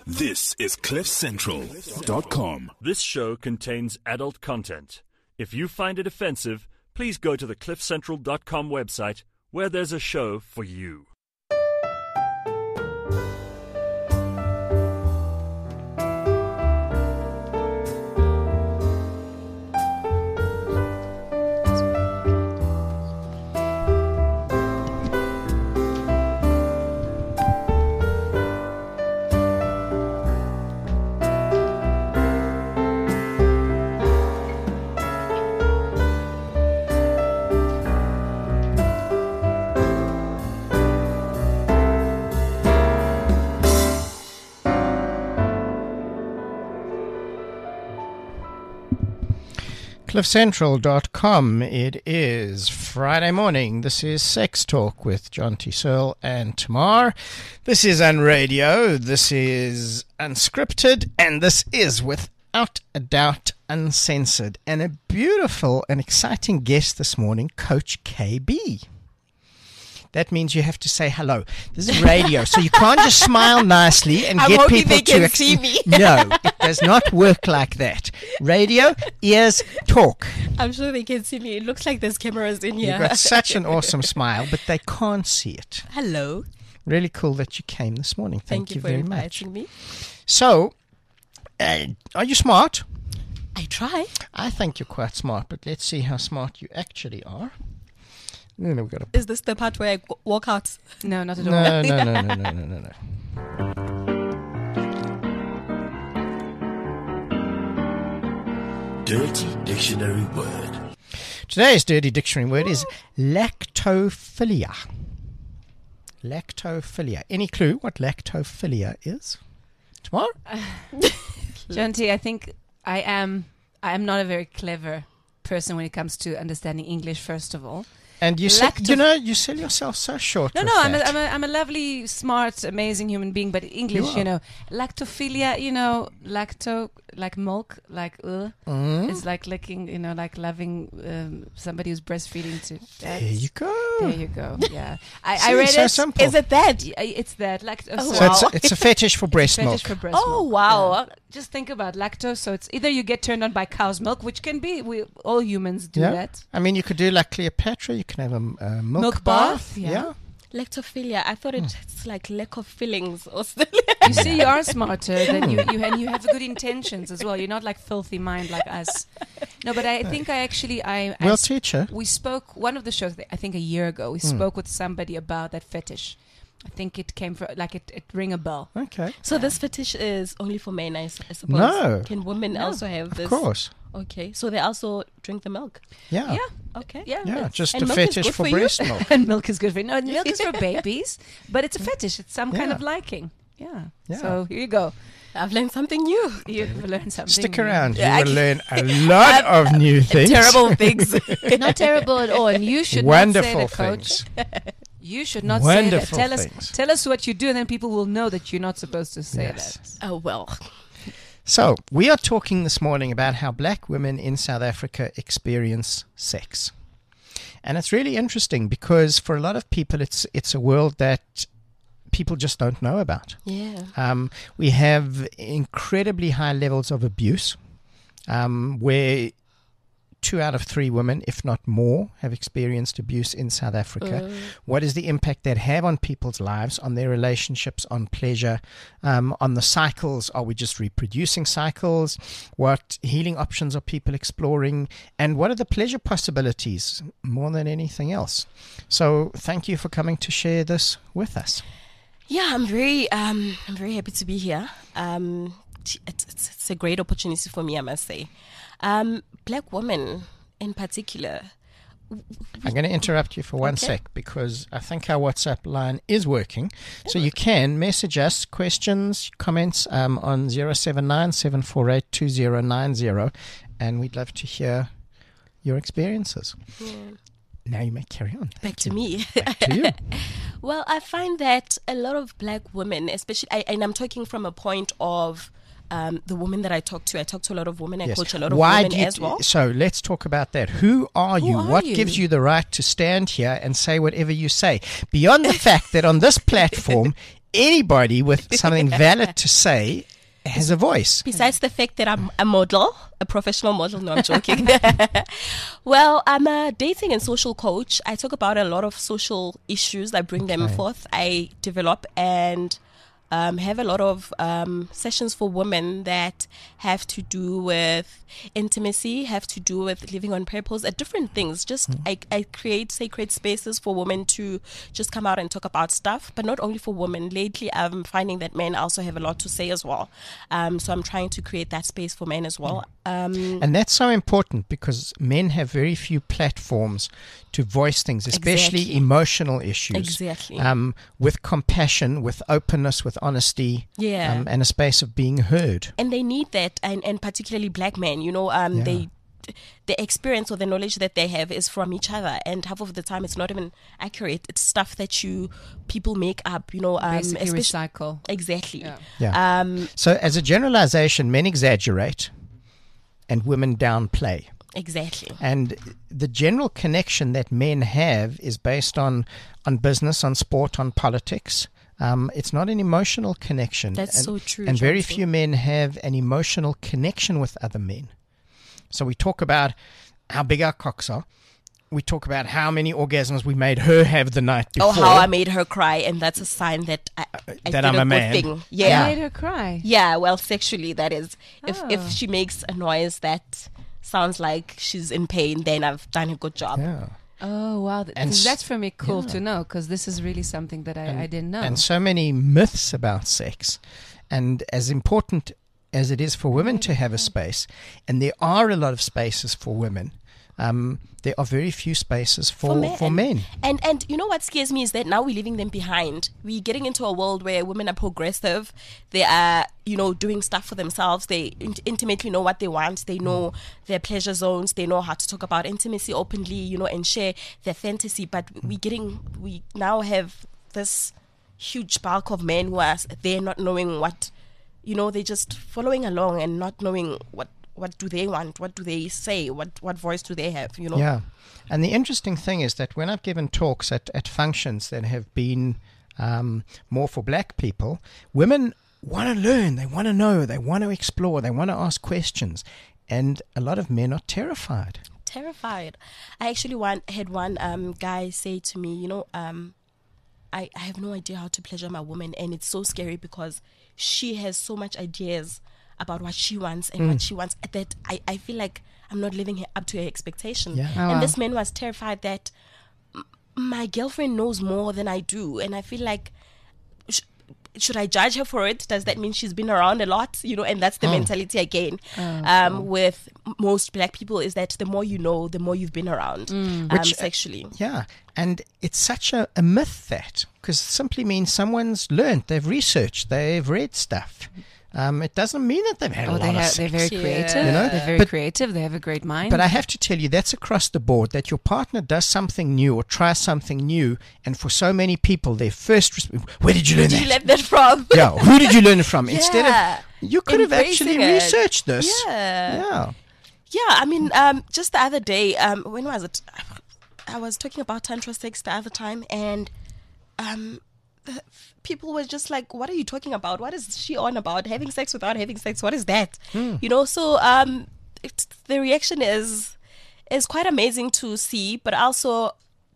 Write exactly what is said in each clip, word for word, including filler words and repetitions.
This is cliff central dot com. This show contains adult content. If you find it offensive, please go to the cliff central dot com website where there's a show for you. cliff central dot com. It is Friday morning. This is Sex Talk with John T. Searle and Tamar. This is Unradio. This is Unscripted. And this is, without a doubt, Uncensored. And a beautiful and exciting guest this morning, Coach K B. That means you have to say hello. This is radio, so you can't just smile nicely and I'm get hoping people they to can ex- see me. No, it does not work like that. Radio, ears, talk. I'm sure they can see me. It looks like there's cameras in here. You've got such an awesome smile, but they can't see it. Hello. Really cool that you came this morning. Thank, Thank you, you for very inviting much. me. So, uh, are you smart? I try. I think you're quite smart, but let's see how smart you actually are. No, no, we've got to... Is this the part where I go- walk out? No, not at all. No, no, no, no, no, no, no, no. Dirty Dictionary Word. Today's dirty dictionary word is lactophilia. Lactophilia. Any clue what lactophilia is? Tomorrow? John T, I think I am I am not a very clever person when it comes to understanding English, first of all. And you, sell, Lacto- you know, you sell yourself so short. No, with no, I'm a, that. I'm, a, I'm a lovely, smart, amazing human being, but English, You you, are. know, lactophilia, you know, lacto, like milk, like, uh, Mm. it's like licking, you know, like loving um, somebody who's breastfeeding to. There you go. There you go, yeah. I, See, I read so it. simple. Is it that? Yeah, It's that, like, Oh, So wow. it's, it's a fetish for breast fetish milk. for breast Oh, milk. wow. Yeah. Just think about lactose. So it's either you get turned on by cow's milk, which can be, we all humans do Yeah. that. I mean, you could do like Cleopatra. You can have a, a milk, Milk bath, yeah. yeah. Lactophilia. I thought Hmm. it's like lack of fillings or something. You see, you are smarter than you, you and you have good intentions as well. You're not like filthy mind like us. No, but I think I actually I, I Well, s- teacher. we spoke one of the shows. I think a year ago we Hmm. spoke with somebody about that fetish. I think it came from like it, it ring a bell. Okay. So this fetish is only for men, I, s- I suppose. No. Can women No. also have Of this? course. Okay. So they also drink the milk. Yeah. Yeah, Okay. yeah, Yeah, it's- just and a milk is fetish good for for you? breast milk. and milk is good for you. No, milk is for babies, but it's a fetish. It's some kind Yeah. of liking. Yeah. Yeah. So here you go. I've learned something new. You've learned something. Stick new. around. You Yeah, will I- learn a lot of new things. Terrible things. Not terrible at all. And you should Wonderful not say that, Coach. things. You should not Wonderful say that. Tell things. us, tell us what you do, and then people will know that you're not supposed to say Yes. that. Oh, well. So, we are talking this morning about how black women in South Africa experience sex. And it's really interesting because for a lot of people, it's it's a world that people just don't know about. Yeah. Um, we have incredibly high levels of abuse, um, where two out of three women, if not more, have experienced abuse in South Africa. Uh. What is the impact that have on people's lives, on their relationships, on pleasure, um, on the cycles? Are we just reproducing cycles? What healing options are people exploring? And what are the pleasure possibilities more than anything else? So thank you for coming to share this with us. Yeah, I'm very, um, I'm very happy to be here. Um, t- it's, it's, it's a great opportunity for me, I must say. Um, black women, in particular. I'm going to interrupt you for one Okay. sec because I think our WhatsApp line is working. So you can message us questions, comments um, on zero seven nine, seven four eight, two zero nine zero, and we'd love to hear your experiences. Yeah. Now you may carry on. Back to me. Back to you. Well, I find that a lot of black women, especially, I, and I'm talking from a point of um, the women that I talk to. I talk to a lot of women. I Yes. coach a lot of Why women do you, as well. So let's talk about that. Who are you? are what you? gives you the right to stand here and say whatever you say? Beyond the fact that on this platform, anybody with something valid to say has a voice. Besides the fact that I'm a model, a professional model, no, I'm joking. Well, I'm a dating and social coach. I talk about a lot of social issues. I bring them Okay. forth. I develop and um, have a lot of um, sessions for women that have to do with intimacy, have to do with living on purpose, uh, different things. Just Mm. I, I create sacred spaces for women to just come out and talk about stuff, but not only for women. Lately, I'm finding that men also have a lot to say as well. Um, so I'm trying to create that space for men as well. Um, And that's so important because men have very few platforms to voice things, especially Exactly. emotional issues. Exactly. Um, with compassion, with openness, with honesty, Yeah. um, and a space of being heard. and they need that, and, and particularly black men, you know, um, Yeah. they the experience or the knowledge that they have is from each other, and half of the time it's not even accurate. It's stuff that you people make up, you know. Um, Basically especially- recycle. exactly. Yeah. Yeah. Um, So, as a generalization, men exaggerate and women downplay. exactly. And the general connection that men have is based on, on business, on sport, on politics. Um, it's not an emotional connection. That's and, so true, And very Johnson. few men have an emotional connection with other men. So we talk about how big our cocks are. We talk about how many orgasms we made her have the night before. Oh, how I made her cry, and that's a sign that I, I that did I'm a a good man. thing. Yeah. Yeah. I made her cry. Yeah, well, sexually, that is. If Oh. if she makes a noise that sounds like she's in pain, then I've done a good job. Yeah. Oh, wow. Th- And s- that's for me cool yeah. to know because this is really something that I, I didn't know. And so many myths about sex. And as important as it is for women to have a space, and there are a lot of spaces for women, um, there are very few spaces for, for men. And and you know what scares me is that now we're leaving them behind. We're getting into a world where women are progressive. They are, you know, doing stuff for themselves. They int- intimately know what they want. They know their pleasure zones. They know how to talk about intimacy openly, you know, and share their fantasy. But we getting we now have this huge bulk of men who are they're not knowing what, you know, they're just following along and not knowing what. What do they want? What do they say? What what voice do they have? You know. Yeah. And the interesting thing is that when I've given talks at, at functions that have been um, more for black people, women want to learn, they want to know, they want to explore, they want to ask questions. And a lot of men are terrified. Terrified. I actually one, had one um, guy say to me, you know, um, I, I have no idea how to pleasure my woman, and it's so scary because she has so much ideas about what she wants and what she wants that I, I feel like I'm not living up to her expectation. Yeah. Oh, and wow. this man was terrified that m- my girlfriend knows more than I do, and I feel like sh- should I judge her for it? Does that mean she's been around a lot? You know, and that's the Oh. mentality again um, with m- most black people is that the more you know, the more you've been around um, Which, uh, sexually. Yeah. And it's such a, a myth that, because it simply means someone's learned, they've researched, they've read stuff. Um, it doesn't mean that they've had a Oh, lot they of have, sex. they're very Yeah. creative. You know, They're very but- creative. They have a great mind. But I have to tell you, that's across the board, that your partner does something new or tries something new. And for so many people, their first response, where did you learn Did you that? learn that from? Yeah, who did you learn it from? Instead Yeah. of, you could have actually Embracing it. researched this. Yeah. Yeah. Yeah, I mean, um, just the other day, um, when was it? I was talking about tantra sex the other time, and um, the, people were just like, "What are you talking about? What is she on about? Having sex without having sex? What is that?" You know. So um, it, the reaction is is quite amazing to see, but also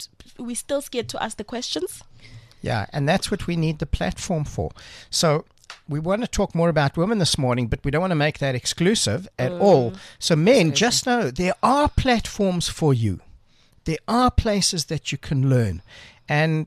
we still scared to ask the questions. Yeah, and that's what we need the platform for. So we want to talk more about women this morning, but we don't want to make that exclusive at all. So men, just know there are platforms for you. There are places that you can learn. And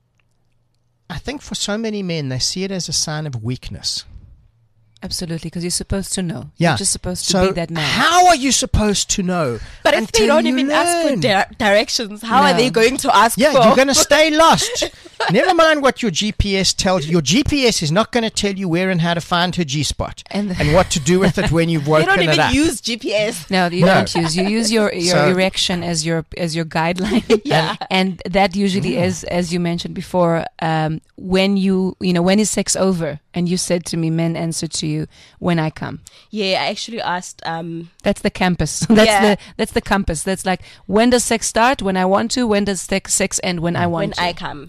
I think for so many men, they see it as a sign of weakness. Absolutely, because you're supposed to know. Yeah. You're just supposed to so be that man. how are you supposed to know? But if they until don't you even ask for learn? di- directions, how are No. they going to ask Yeah, for? you're going to stay lost. Never mind what your G P S tells you. Your G P S is not going to tell you where and how to find her G-spot And and, the- what to do with it when you've They woken don't it even up. use G P S. No, you No. don't use. You use your your So- erection as your as your guideline. Yeah. and that usually is, as you mentioned before, um, when you you know when is sex over? And you said to me, men answer to you when I come. Yeah, I actually asked. Um, That's the campus. That's Yeah. the that's the compass. That's like when does sex start? When I want to. When does sex sex end? When I want when to. I come. Yeah. Yeah.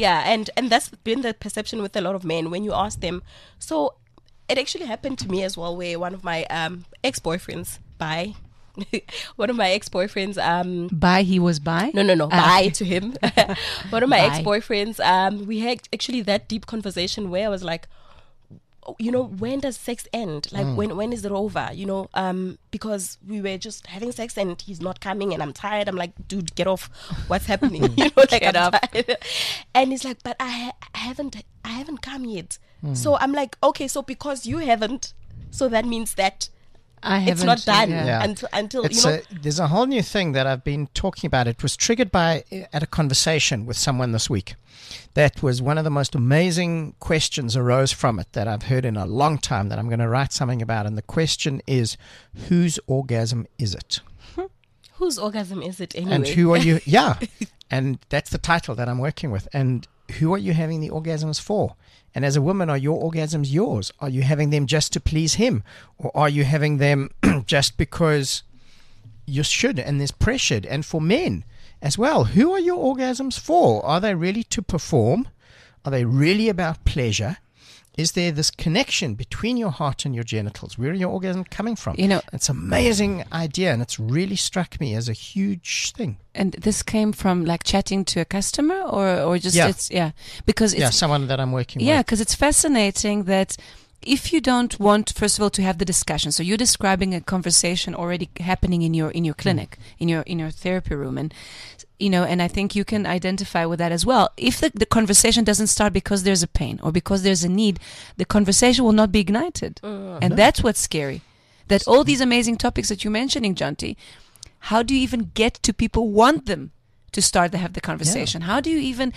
Yeah, and and that's been the perception with a lot of men when you ask them. So it actually happened to me as well, where one of my um, ex-boyfriends, bi, one of my ex-boyfriends, um, By he was by? no, no, no, Ah. bye to him. One of my Bye. ex-boyfriends, um, we had actually that deep conversation where I was like, oh, you know, when does sex end? Like, when when is it over? You know, um, because we were just having sex and he's not coming and I'm tired. I'm like, dude, get off. What's happening? You know, like Get I'm up. tired. And he's like, but I, ha- I haven't, I haven't come yet. So I'm like, okay, so because you haven't, so that means that I it's haven't. not done yeah. Yeah. until until It's you know. a, there's a whole new thing that I've been talking about. It was triggered by at a conversation with someone this week. That was one of the most amazing questions arose from it that I've heard in a long time that I'm going to write something about. And the question is, whose orgasm is it? Whose orgasm is it anyway? And who are you? Yeah. And that's the title that I'm working with. And who are you having the orgasms for? And as a woman, are your orgasms yours? Are you having them just to please him? Or are you having them just because you should and there's pressured? And for men as well, who are your orgasms for? Are they really to perform? Are they really about pleasure? Is there this connection between your heart and your genitals? Where are your orgasms coming from? You know- it's an amazing idea, and it's really struck me as a huge thing. And this came from like chatting to a customer or, or just, Yeah. it's, yeah. Because it's, Yeah, someone that I'm working yeah, with. because it's fascinating that if you don't want, first of all, to have the discussion, so you're describing a conversation already happening in your in your clinic, in your in your therapy room, and you know, and I think you can identify with that as well. If the, the conversation doesn't start because there's a pain or because there's a need, the conversation will not be ignited, and that's what's scary. That all these amazing topics that you're mentioning, Jonty, how do you even get to people want them to start to have the conversation? How do you even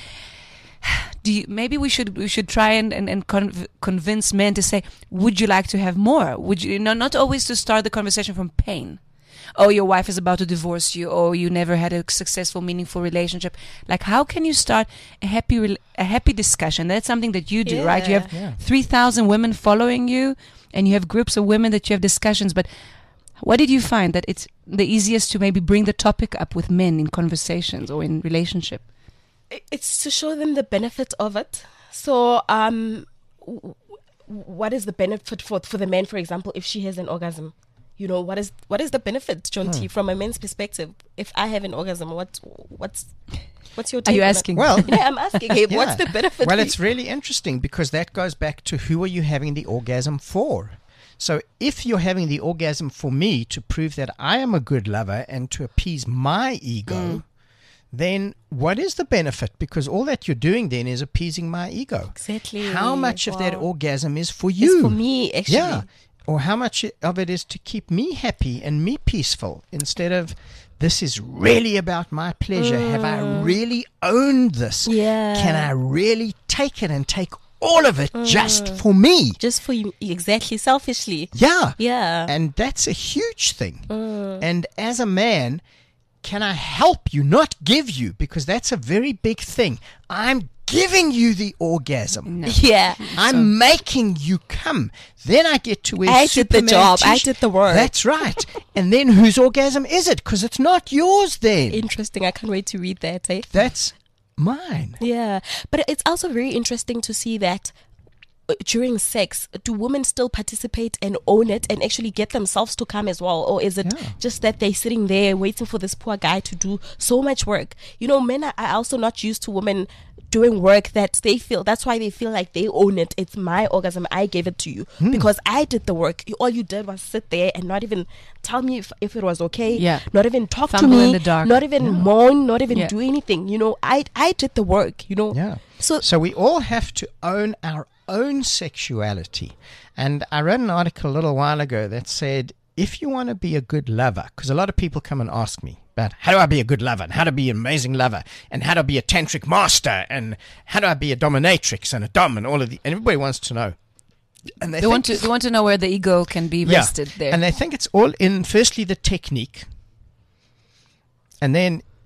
do you, maybe we should we should try and, and, and conv- convince men to say, would you like to have more? Would you, you know, not always to start the conversation from pain. Oh, your wife is about to divorce you. Oh, you never had a successful, meaningful relationship. Like, how can you start a happy rel- a happy discussion? That's something that you do, right? You have Yeah. three thousand women following you, and you have groups of women that you have discussions. But what did you find that it's the easiest to maybe bring the topic up with men in conversations or in relationship? It's to show them the benefit of it. So, um, w- w- what is the benefit for for the man, for example, if she has an orgasm? You know, what is what is the benefit, John T, from a man's perspective? If I have an orgasm, what what's what's your take? Are you on it? asking? Well, Yeah, I'm asking. Hey, Yeah. what's the benefit? Well, for it's you? really interesting because that goes back to who are you having the orgasm for? So if you're having the orgasm for me to prove that I am a good lover and to appease my ego, then what is the benefit? Because all that you're doing then is appeasing my ego. Exactly. How much of that Wow. orgasm is for It's you? for me, actually. Yeah. Or how much of it is to keep me happy and me peaceful instead of this is really about my pleasure. Have I really owned this? Yeah. Can I really take it and take all of it just for me? Just for you, exactly, selfishly. Yeah. Yeah. And that's a huge thing. And as a man, can I help you, not give you? Because that's a very big thing. I'm giving you the orgasm. Yeah. I'm making you come. Then I get to wear I did the Superman job. I t-shirt. did the work. That's right. And then whose orgasm is it? Because it's not yours then. Interesting. I can't wait to read that. Eh? That's mine. Yeah. But it's also very interesting to see that uh, during sex, do women still participate and own it and actually get themselves to come as well? Or is it Yeah. just that they're sitting there waiting for this poor guy to do so much work? You know, men are are also not used to women doing work that they feel, that's why they feel like they own it. It's my orgasm. I gave it to you Hmm. because I did the work. You- All you did was sit there and not even tell me if, if it was okay. Yeah. Not even talk Fumble to me. in the dark. Not even moan. Not even Yeah. do anything. You know, I I did the work. You know. Yeah. So So we all have to own our own sexuality. And I read an article a little while ago that said, if you want to be a good lover, because a lot of people come and ask me about how do I be a good lover and how to be an amazing lover and how to be a tantric master and how do I be a dominatrix and a dom and all of the, and everybody wants to know. And They think- want to they want to know where the ego can be Yeah. rested there. And they think it's all in, firstly, the technique. And then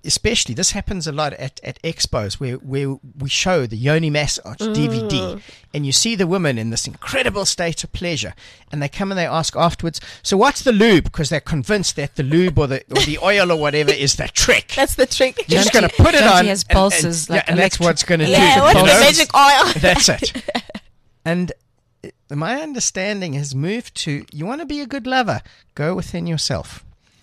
especially this happens a lot at, at expos where, where we show the Yoni Massage Mm. D V D, and you see the women in this incredible state of pleasure, and they come and they ask afterwards, so what's the lube? Because they're convinced that the lube or the or the oil or whatever is the trick. That's the trick. You're just going to put it Janty on, has and- and- pulses, yeah, like and that's electric- what it's going to do. Yeah, what's you the know? magic oil? That's it. And uh, my understanding has moved to, you want to be a good lover, go within yourself.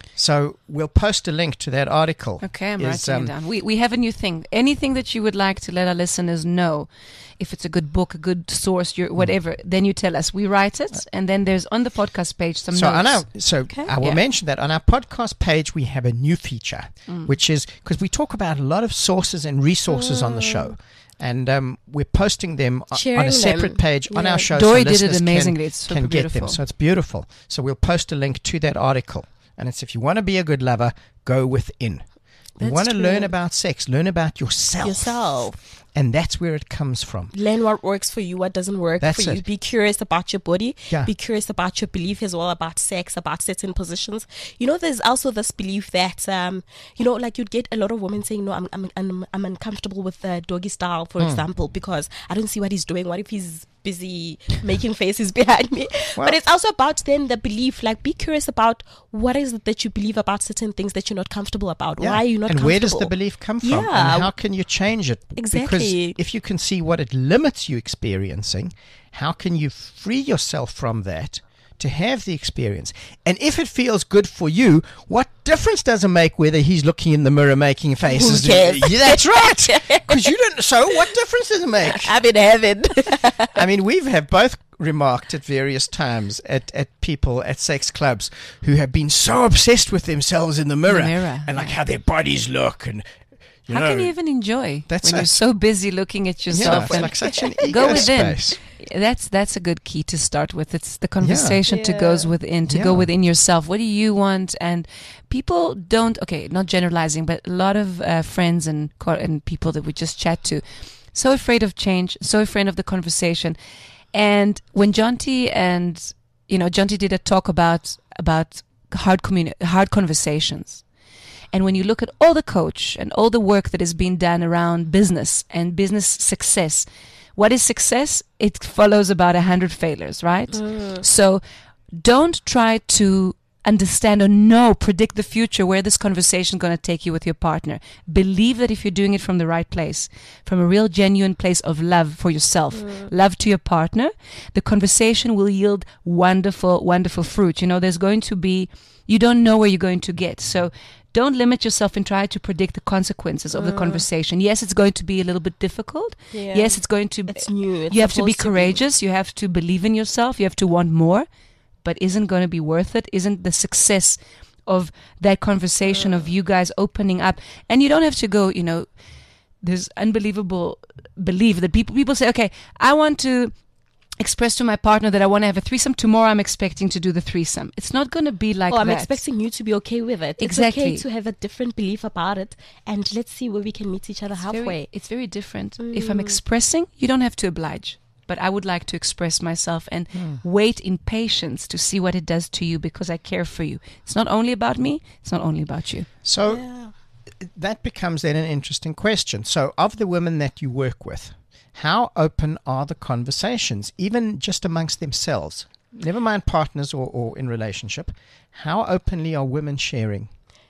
So we'll post a link to that article. Okay, I'm Is, writing um, it down. We we have a new thing. Anything that you would like to let our listeners know, if it's a good book, a good source, your whatever, then you tell us. We write it, and then there's on the podcast page some So, notes. on our, so I will Yeah. mention that on our podcast page, we have a new feature, Mm. which is because we talk about a lot of sources and resources on the show. And um, we're posting them o- on Sharing a separate them. page on Yeah. our show. Dory so did it listeners can- amazingly. It's super can get them. beautiful. So it's beautiful. So we'll post a link to that article. And it's, if you want to be a good lover, go within. You That's want to true. learn about sex, learn about yourself. Yourself. And that's where it comes from. Learn what works for you, what doesn't work That's for you. it. Be curious about your body. Yeah. Be curious about your belief as well, about sex, about certain positions. You know, there's also this belief that, um, you know, like you'd get a lot of women saying, no, I'm I'm I'm, I'm uncomfortable with the doggy style, for Hmm. example, because I don't see what he's doing. What if he's busy making faces behind me? Well- but it's also about then the belief, like be curious about what is it that you believe about certain things that you're not comfortable about. Yeah. Why are you not and comfortable? where does the belief come from? Yeah. And how can you change it? Exactly. Because if you can see what it limits you experiencing, how can you free yourself from that to have the experience? And if it feels good for you, what difference does it make whether he's looking in the mirror making faces? Who cares? Yeah, that's right. Because you don't. So what difference does it make? I'm in heaven. I mean, we've have both remarked at various times at, at people at sex clubs who have been so obsessed with themselves in the mirror, mirror, and like yeah. how their bodies look, and you How know, can you even enjoy That's when it. you're so busy looking at yeah, yourself? it's and like such an ego go within. space. That's that's a good key to start with. It's the conversation to Yeah. goes within, to go Yeah. within yourself. What do you want? And people don't. Okay, not generalizing, but a lot of uh, friends and co- and people that we just chat to, so afraid of change, so afraid of the conversation. And when Jonty and you know Jonty did a talk about about hard communi- hard conversations. And when you look at all the coach and all the work that has been done around business and business success, what is success? It follows about a hundred failures, right? So don't try to understand or know, predict the future, where this conversation is going to take you with your partner. Believe that if you're doing it from the right place, from a real genuine place of love for yourself, love to your partner, the conversation will yield wonderful, wonderful fruit. You know, there's going to be, you don't know where you're going to get. So don't limit yourself and try to predict the consequences of the conversation. Yes, it's going to be a little bit difficult. Yeah. Yes, it's going to It's new. It's you have to be supposed to be. courageous. You have to believe in yourself. You have to want more. But isn't going to be worth it? Isn't the success of that conversation of you guys opening up? And you don't have to go, you know, there's unbelievable belief that people people say, okay, I want to express to my partner that I want to have a threesome. Tomorrow I'm expecting to do the threesome. It's not going to be like Oh, I'm that. expecting you to be okay with it. Exactly. It's okay to have a different belief about it, and let's see where we can meet each other It's halfway. very, it's very different. If I'm expressing, you don't have to oblige. But I would like to express myself and wait in patience to see what it does to you because I care for you. It's not only about me. It's not only about you. So Yeah. that becomes then an interesting question. So, of the women that you work with, how open are the conversations, even just amongst themselves? Never mind partners or, or in relationship. How openly are women sharing?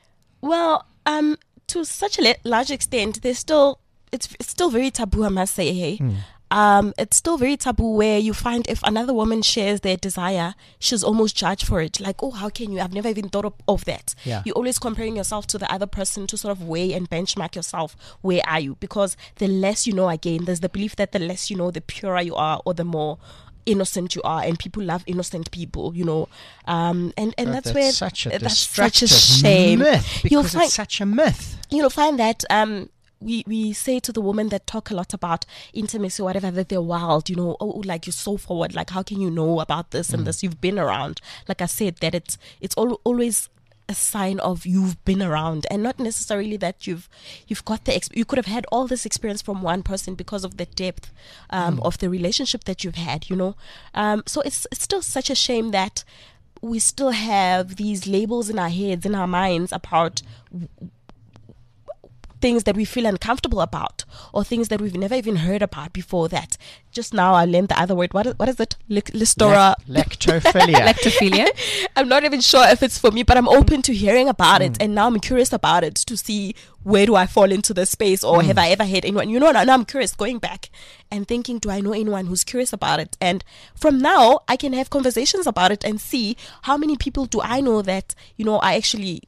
Well, um, to such a le- large extent, there's still it's, it's still very taboo. I must say, hey. Um, it's still very taboo where you find if another woman shares their desire, she's almost judged for it. Like, oh, how can you? I've never even thought of, of that. Yeah. You're always comparing yourself to the other person to sort of weigh and benchmark yourself. Where are you? Because the less you know, again, there's the belief that the less you know, the purer you are or the more innocent you are, and people love innocent people, you know. Um, and, and But that's, where such a that's such a destructive shame. myth, You'll because find it's such a myth. you'll find that um we we say to the women that talk a lot about intimacy or whatever that they're wild, you know, oh, like you're so forward, like how can you know about this and this? You've been around. Like I said, that it's it's al- always a sign of you've been around, and not necessarily that you've you've got the ex- you could have had all this experience from one person because of the depth um, of the relationship that you've had, you know. Um, so it's it's still such a shame that we still have these labels in our heads, in our minds about things that we feel uncomfortable about, or things that we've never even heard about before. That just now I learned the other word. What is, what is it? Lic- Listora. Lac- lactophilia. Lactophilia. I'm not even sure if it's for me, but I'm open to hearing about it, and now I'm curious about it to see where do I fall into the space, or have I ever had anyone? You know, now I'm curious, going back and thinking, do I know anyone who's curious about it? And from now, I can have conversations about it and see how many people do I know that, you know, are actually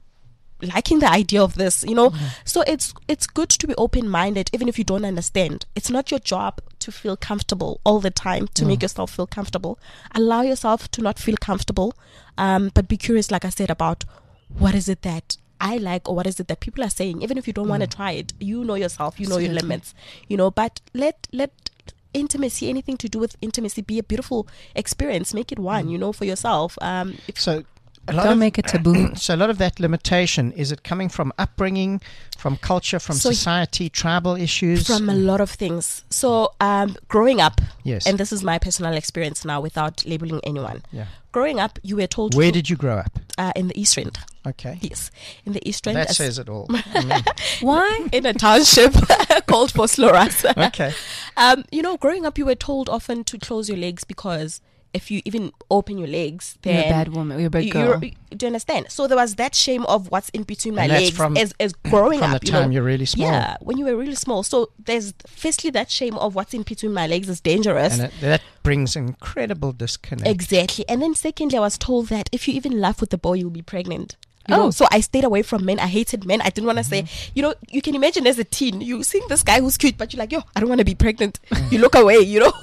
liking the idea of this, you know. Mm-hmm. So it's it's good to be open-minded, even if you don't understand. It's not your job to feel comfortable all the time, to mm. make yourself feel comfortable. Allow yourself to not feel comfortable, um, but be curious, like I said, about what is it that I like, or what is it that people are saying. Even if you don't mm. want to try it, you know yourself, you know Absolutely. Your limits, you know. But let let intimacy, anything to do with intimacy, be a beautiful experience. Make it one, mm. you know, for yourself. Um, if so. A lot Don't of, make it taboo. So a lot of that limitation, is it coming from upbringing, from culture, from so society, tribal issues? From a lot of things. So um, growing up, yes. and this is my personal experience now without labeling anyone. Yeah. Growing up, you were told... Where to, did you grow up? Uh, in the East End. Okay. Yes. In the East End. That says it all. I mean. Why? In a township called Vosloorus. Okay. Um, you know, growing up, you were told often to close your legs, because if you even open your legs, then you're a bad woman, you're a bad you, girl. You're, do you understand? So there was that shame of what's in between my And that's legs from- as, as growing From up. the you time know? you're really small. Yeah, when you were really small. So there's firstly that shame of what's in between my legs is dangerous. And it, that brings incredible disconnect. Exactly. And then secondly, I was told that if you even laugh with the boy, you'll be pregnant. You Oh. know? So I stayed away from men. I hated men. I didn't want to say, you know, you can imagine as a teen, you seeing this guy who's cute, but you're like, yo, I don't want to be pregnant. You look away, you know.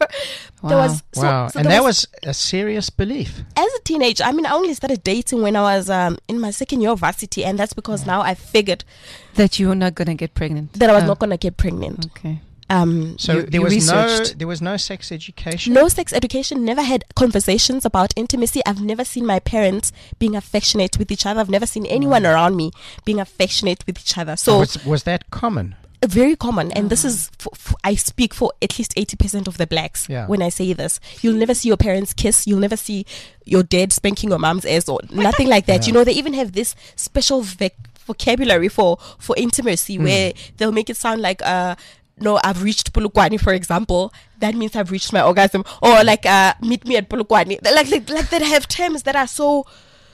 There Wow. was, so, Wow. so and there that was, a serious belief. as a teenager. I mean, I only started dating when I was um, in my second year of varsity, and that's because now I figured That you're not going to get pregnant. that I was Oh, not going to get pregnant. Okay. Um, So You- there you was no researched. there was no sex education. no sex education, never had conversations about intimacy. I've never seen my parents being affectionate with each other. I've never seen anyone around me being affectionate with each other. So was, was that common? very common, and this is for, for, I speak for at least eighty percent of the blacks Yeah. when I say this. You'll never see your parents kiss. You'll never see your dad spanking your mom's ass, or nothing like that. Yeah. You know, they even have this special vic- vocabulary for for intimacy, Hmm. where they'll make it sound like uh no, I've reached Polokwane, for example. That means I've reached my orgasm. Or like, uh, meet me at Polokwane. Like, like, like they have terms that are so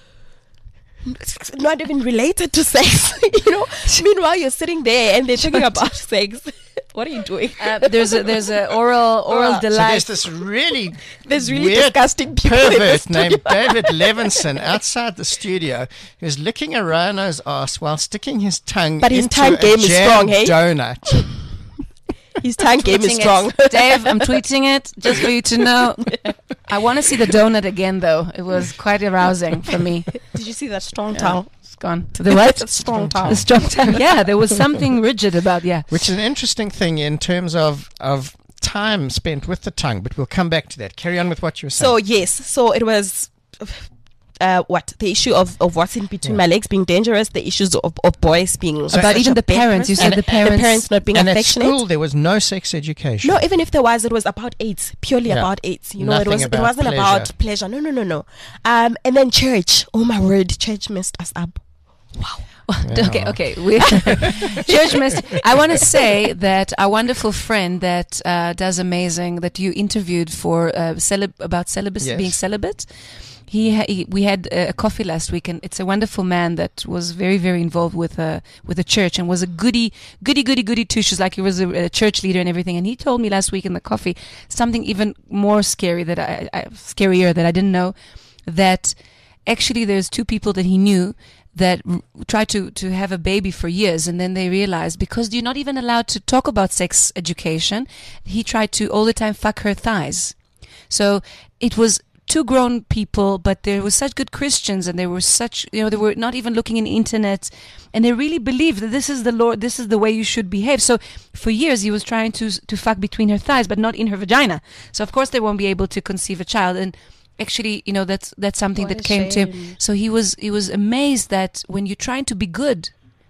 not even related to sex. You know. Meanwhile, you're sitting there and they're talking about sex. What are you doing? Uh, there's a there's a oral oral Uh, So delight. there's this really There's really weird disgusting people in this pervert named David Levinson outside the studio who's licking a rhino's ass while sticking his tongue But his into tongue a game is jam strong, hey? donut. His tongue game is Tweeting strong. it. Dave, I'm tweeting it just for you to know. I want to see the donut again, though. It was quite arousing for me. Did you see that strong Yeah. tongue? It's gone. The what? Strong tongue. The strong tongue. Yeah, there was something rigid about. Yeah. Which is an interesting thing in terms of, of time spent with the tongue, but we'll come back to that. Carry on with what you were saying. So yes, so it was uh, what the issue of, of what's in between Yeah. my legs being dangerous, the issues of, of boys being About such even a the bad parents. You person, said the and parents. parents not being and at affectionate. school, there was no sex education. No, even if there was, it was about AIDS, purely Yeah. about AIDS. You know, Nothing it was about it wasn't pleasure. about pleasure. No, no, no, no. Um, and then church. Oh my word, church messed us up. Wow. Okay, okay. We, Church missed. I want to say that our wonderful friend that uh, does amazing, that you interviewed for uh, celib- about celibacy, Yes. being celibate. He, ha- he we had a coffee last week, and it's a wonderful man that was very, very involved with a with a church and was a goody, goody, goody, goody two shoes, like he was a, a church leader and everything. And he told me last week in the coffee something even more scary that I, I scarier that I didn't know, that actually there's two people that he knew that r- tried to, to have a baby for years, and then they realized because you're not even allowed to talk about sex education, he tried to all the time fuck her thighs. So it was two grown people, but they were such good Christians, and they were such, you know, they were not even looking in the internet, and they really believed that this is the Lord, this is the way you should behave. So for years he was trying to to fuck between her thighs, but not in her vagina. So of course they won't be able to conceive a child. And actually, you know, that's that's something What that a came to him. shame. So he was he was amazed that when you're trying to be good,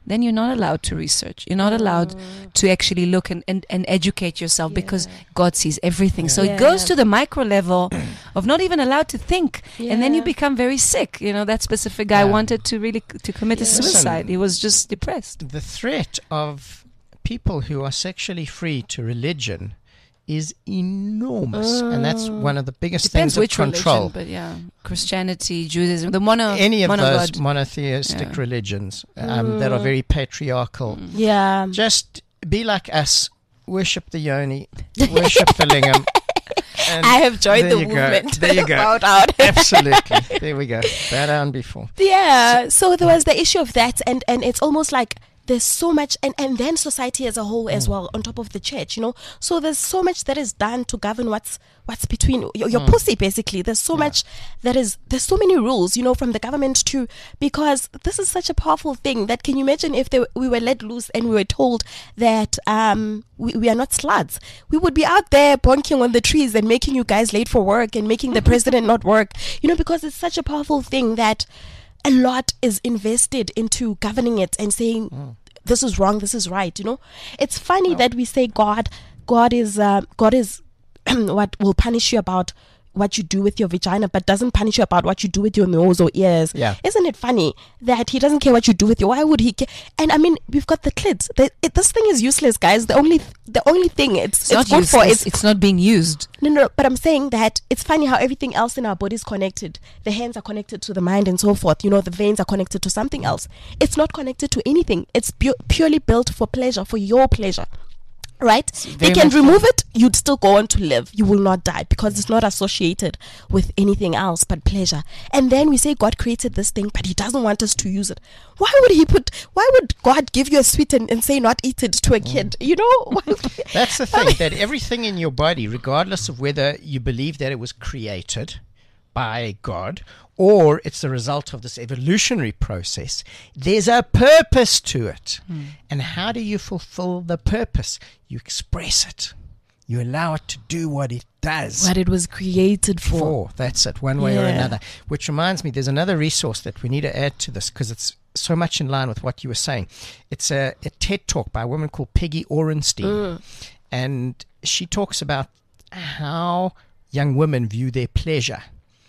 then you're not allowed to research. You're not allowed to actually look and, and, and educate yourself because God sees everything. So Yeah. it goes to the micro level of not even allowed to think. And then you Yeah. become very sick. You know, that specific guy Yeah. wanted to really c- to commit a Listen. suicide. He was just depressed. The threat of people who are sexually free to religion is enormous, and that's one of the biggest Depends things of which control. religion, but yeah, Christianity, Judaism, the mono, Any of mono those God. monotheistic Yeah. religions um, that are very patriarchal. Yeah. Just be like us, worship the yoni, worship the lingam. And I have joined there the you go. movement. There you go. Bow down. Absolutely. There we go. Bow down before. Yeah. So there was the issue of that, and and it's almost like there's so much, and and then society as a whole as well, on top of the church, you know. So there's so much that is done to govern what's what's between your, your pussy, basically. There's so much that is there's so many rules, you know, from the government to, because this is such a powerful thing that, can you imagine if they, we were let loose and we were told that um we, we are not sluts, we would be out there bonking on the trees and making you guys late for work and making the president not work, you know, because it's such a powerful thing that a lot is invested into governing it and saying this is wrong, this is right, you know. It's funny that we say God God is uh, God is what will punish you about what you do with your vagina, but doesn't punish you about what you do with your nose or ears. Yeah. Isn't it funny that he doesn't care what you do with your, why would he care? And I mean, we've got the clits. The, it, this thing is useless, guys. The only the only thing it's, It's, it's, not good useless. for is It's not being used. no, no, but I'm saying that it's funny how everything else in our body is connected. The hands are connected to the mind and so forth. You know, the veins are connected to something else. It's not connected to anything. It's pu- purely built for pleasure, for your pleasure. Right? They very can much remove it, you'd still go on to live. You will not die because it's not associated with anything else but pleasure. And then we say God created this thing, but he doesn't want us to use it. Why would he put, why would God give you a sweet and, and say not eat it to a kid? You know? That's the thing, that everything in your body, regardless of whether you believe that it was created by God or it's the result of this evolutionary process, there's a purpose to it. Hmm. And how do you fulfill the purpose? You express it. You allow it to do what it does. What it was created for. For. That's it, one way or Yeah. another. Which reminds me, there's another resource that we need to add to this because it's so much in line with what you were saying. It's a, a TED Talk by a woman called Peggy Orenstein. Mm. And she talks about how young women view their pleasure.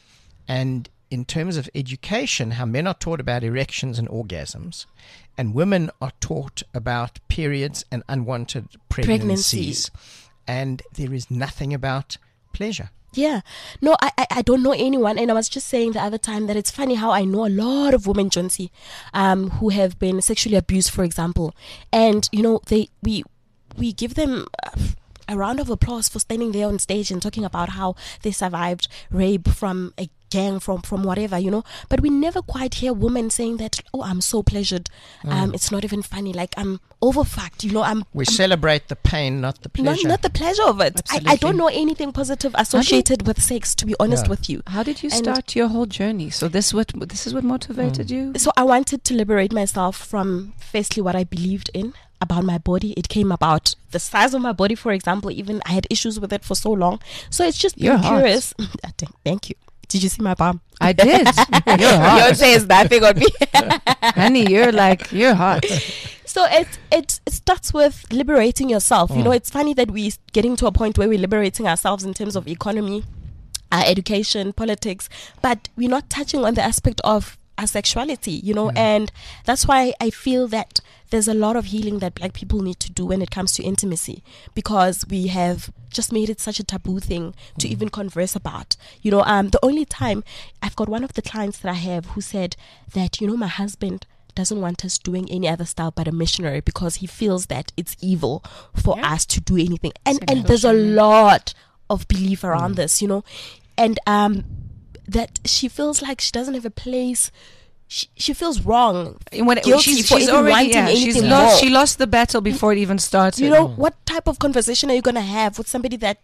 And in terms of education, how men are taught about erections and orgasms, and women are taught about periods and unwanted pregnancies. Pregnancy. And there is nothing about pleasure. Yeah. No, I, I I don't know anyone. And I was just saying the other time that it's funny how I know a lot of women, Jonesy, um, who have been sexually abused, for example. And, you know, they we we give them uh, a round of applause for standing there on stage and talking about how they survived rape from a gang, from from whatever, you know. But we never quite hear women saying that, oh, I'm so pleasured. Um, it's not even funny. Like, I'm overfucked, you know. I'm We I'm celebrate the pain, not the not, pleasure. not the pleasure of it. I, I Absolutely. don't know anything positive associated with sex, to be honest Yeah. with you. How did you And- start your whole journey? So this what this is what motivated you? So I wanted to liberate myself from, firstly, what I believed in about my body. It came about the size of my body, for example. Even I had issues with it for so long. So it's just You're being hot. curious. Thank you. Did you see my bum? I did. You're hot, Beyonce is nothing on me. honey. You're like you're hot. So it, it it starts with liberating yourself. You know, it's funny that we're getting to a point where we're liberating ourselves in terms of economy, uh, education, politics, but we're not touching on the aspect of our sexuality, you know, and that's why I feel that there's a lot of healing that black people need to do when it comes to intimacy, because we have just made it such a taboo thing to even converse about. You know, um, the only time I've got one of the clients that I have who said that, you know, my husband doesn't want us doing any other style but a missionary because he feels that it's evil for Yeah. us to do anything. And Sexual and there's a shame. lot of belief around this, you know, and um, that she feels like she doesn't have a place. She, she feels wrong. When it- Guilty she's, for she's even already wanting yeah, she's anything lost. more. She lost the battle before it even started. You know, what type of conversation are you going to have with somebody that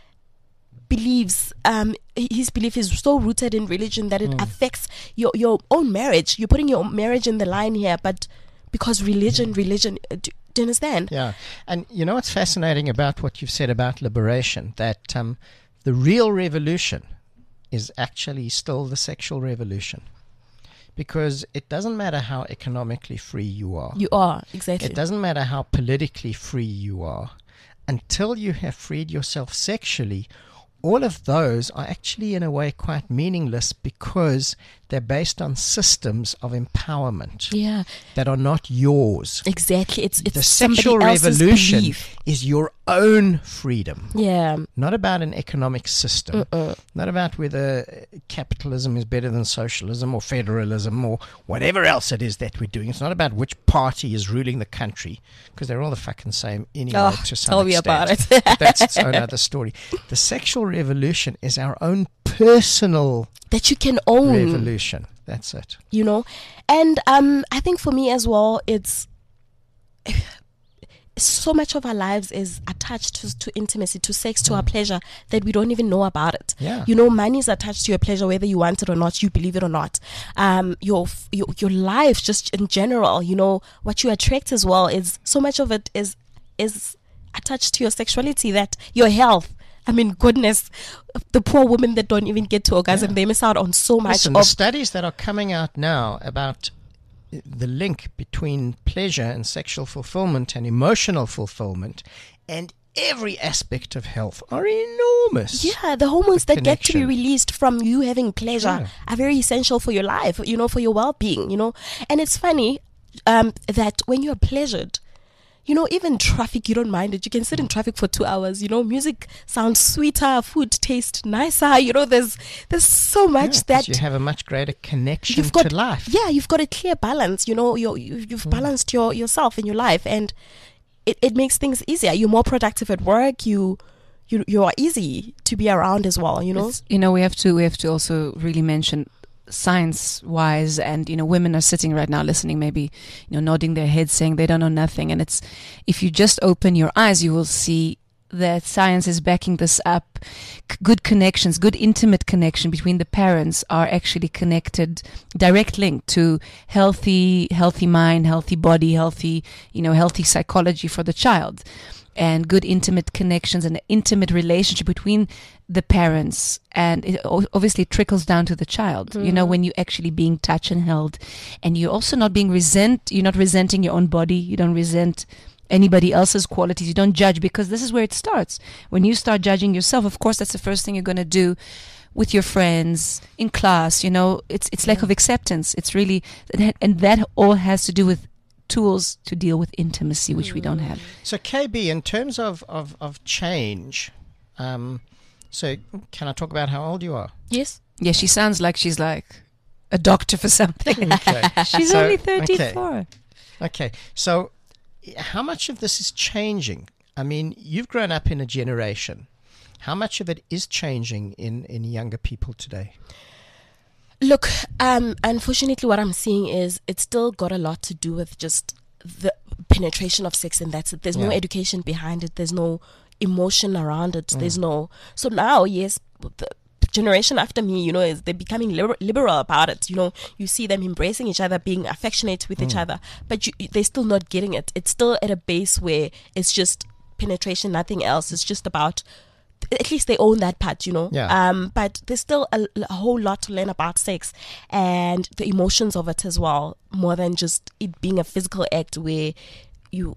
believes, um, his belief is so rooted in religion that it affects your, your own marriage? You're putting your marriage in the line here, but because religion, religion, uh, do, do you understand? Yeah. And you know what's fascinating about what you've said about liberation? That um, the real revolution is actually still the sexual revolution. Because it doesn't matter how economically free you are. You are, exactly. It doesn't matter how politically free you are. Until you have freed yourself sexually, all of those are actually in a way quite meaningless because they're based on systems of empowerment Yeah, that are not yours. exactly. It's it's The sexual somebody else's revolution belief. is your own freedom. Yeah. Not about an economic system. Uh-uh. Not about whether capitalism is better than socialism or federalism or whatever else it is that we're doing. It's not about which party is ruling the country, because they're all the fucking same anyway Oh, to some tell me extent. about it. But that's its own other story. The sexual revolution is our own personal That you can own. revolution. That's it. You know, and um, I think for me as well, it's so much of our lives is attached to, to intimacy, to sex, to our pleasure, that we don't even know about it. Yeah. You know, money is attached to your pleasure, whether you want it or not, you believe it or not. Um, your f- your your life, just in general, you know, what you attract as well is so much of it is is attached to your sexuality, that your health. I mean, goodness, the poor women that don't even get to orgasm, Yeah. they miss out on so much Listen, of the studies that are coming out now about the link between pleasure and sexual fulfillment and emotional fulfillment and every aspect of health are enormous. Yeah, the hormones The that get to be connection. released from you having pleasure Yeah. are very essential for your life, you know, for your well-being, you know. And it's funny um, that when you're pleasured, you know, even traffic, you don't mind it. You can sit in traffic for two hours, you know, music sounds sweeter, food tastes nicer, you know, there's there's so Yeah, much 'cause that you have a much greater connection you've got to life. Yeah, you've got a clear balance, you know, you're, you, you've balanced your yourself in your life, and it, it makes things easier. You're more productive at work, you you you are easy to be around as well, you know. It's- you know, we have to we have to also really mention science wise, and you know, women are sitting right now listening, maybe, you know, nodding their heads saying they don't know nothing, and it's, if you just open your eyes, you will see that science is backing this up. C- good connections, good intimate connection between the parents are actually connected, direct link to healthy healthy mind, healthy body, healthy, you know, healthy psychology for the child. And good intimate connections and intimate relationship between the parents, and it o- obviously trickles down to the child. You know, when you actually being touched and held, and you're also not being resent, you're not resenting your own body, you don't resent anybody else's qualities, you don't judge, because this is where it starts. When you start judging yourself, of course, that's the first thing you're going to do with your friends in class. You know, it's it's lack of acceptance. It's really, and that all has to do with tools to deal with intimacy, which we don't have. So, K B, in terms of, of, of change, um, so can I talk about how old you are? Yes. Yeah, she sounds like she's like a doctor for something. Okay. She's So, only okay. thirty-four. Okay, so how much of this is changing? I mean, you've grown up in a generation. How much of it is changing in, in younger people today? Look, um, unfortunately, what I'm seeing is it's still got a lot to do with just the penetration of sex, and that's it. There's no Yeah. education behind it. There's no emotion around it. There's no. So now, yes, the generation after me, you know, is they're becoming liber- liberal about it. You know, you see them embracing each other, being affectionate with each other, but you, they're still not getting it. It's still at a base where it's just penetration, nothing else. It's just about. At least they own that part, you know. Yeah. Um, but there's still a, a whole lot to learn about sex and the emotions of it as well, more than just it being a physical act where you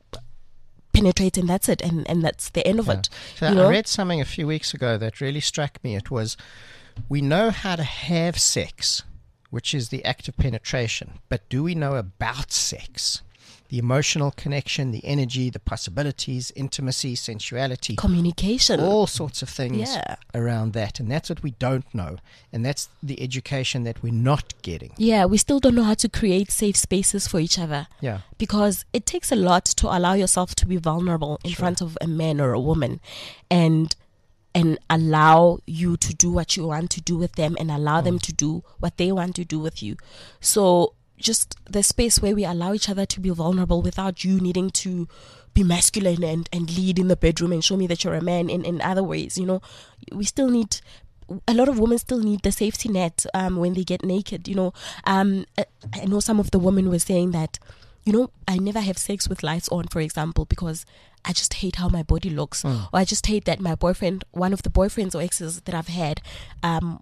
penetrate and that's it, and, and that's the end of Yeah. it. So you I know? read something a few weeks ago that really struck me. It was, we know how to have sex, which is the act of penetration, but do we know about sex? The emotional connection, the energy, the possibilities, intimacy, sensuality, Communication. all sorts of things Yeah. around that. And that's what we don't know. And that's the education that we're not getting. Yeah, we still don't know how to create safe spaces for each other. Yeah. Because it takes a lot to allow yourself to be vulnerable in Sure. front of a man or a woman, and and allow you to do what you want to do with them, and allow them to do what they want to do with you. So just the space where we allow each other to be vulnerable without you needing to be masculine and, and lead in the bedroom and show me that you're a man in, in other ways, you know. We still need, a lot of women still need the safety net um, when they get naked, you know. Um, I, I know some of the women were saying that, you know, I never have sex with lights on, for example, because I just hate how my body looks. Mm. Or I just hate that my boyfriend, one of the boyfriends or exes that I've had, um,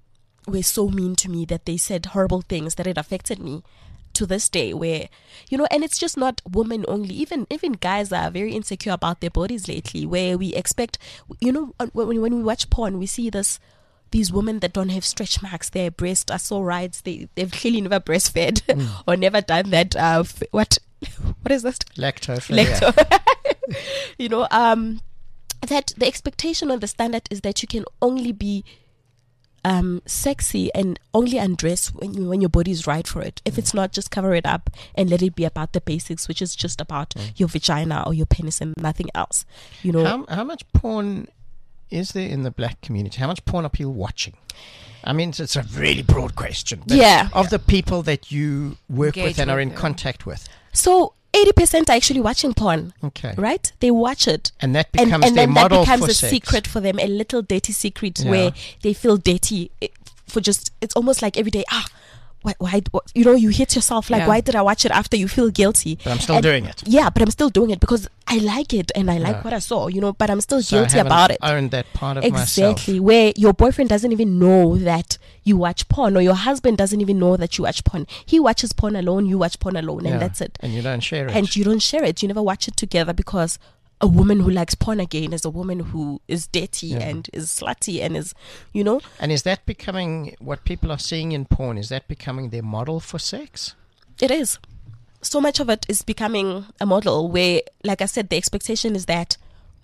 were so mean to me that they said horrible things that it affected me to this day, where, you know, and it's just not women only, even even guys are very insecure about their bodies lately, where we expect, you know, when, when we watch porn, we see this these women that don't have stretch marks, their breasts are so right, they, they've clearly never breastfed mm. or never done that uh f- what what is this lacto lacto you know, um that the expectation or the standard is that you can only be Um, sexy and only undress when you, when your body is right for it. If mm. it's not, just cover it up and let it be about the basics, which is just about mm. your vagina or your penis and nothing else. You know, how, how much porn is there in the black community? How much porn are people watching? I mean, it's, it's a really broad question. Yeah, of the people that you work Engage with and with are in them. contact with. So eighty percent are actually watching porn. Okay. Right? They watch it. And that And, becomes and their then that model becomes for a sex. secret for them, a little dirty secret Yeah. where they feel dirty eh, for just, it's almost like every day, ah, why, why what, you know, you hit yourself like, Yeah. why did I watch it after? You feel guilty. But I'm still And- doing it. Yeah, but I'm still doing it because I like it and I like Yeah. what I saw, you know, but I'm still So I guilty haven't about it. owned that part of Exactly, myself. where your boyfriend doesn't even know that you watch porn, or your husband doesn't even know that you watch porn. He watches porn alone, you watch porn alone, and Yeah. that's it. And you don't share it. And you don't share it. You never watch it together, because a woman who likes porn again is a woman who is dirty Yeah. and is slutty and is, you know. And is that becoming what people are seeing in porn? Is that becoming their model for sex? It is. So much of it is becoming a model where, like I said, the expectation is that